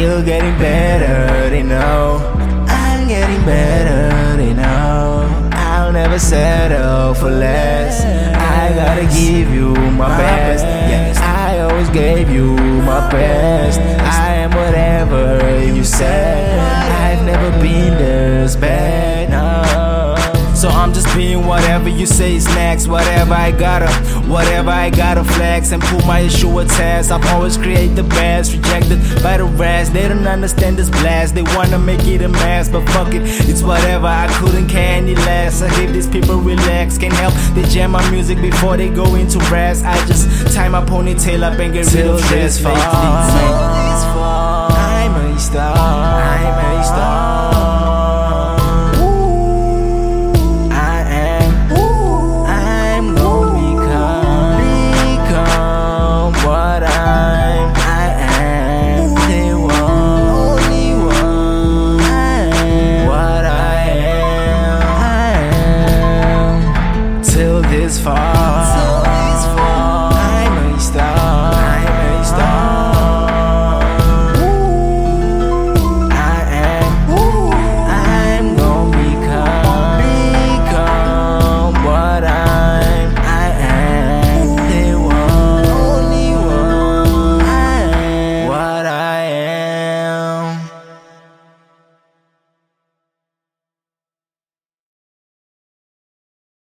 still getting better, they know. I'm getting better, they know. I'll never settle for less. I gotta give you my best. Yes, I always gave you my best. I am whatever you said. I've never been this bad, no. So I'm just being whatever you say is next. Whatever I gotta flex and pull my issue a test. I've always created the best, rejected by the rest. They don't understand this blast, they wanna make it a mess. But fuck it, it's whatever, I couldn't care any less. I give these people relax, can't help, they jam my music before they go into rest. I just tie my ponytail up and get rid of stress lately. I'm a star.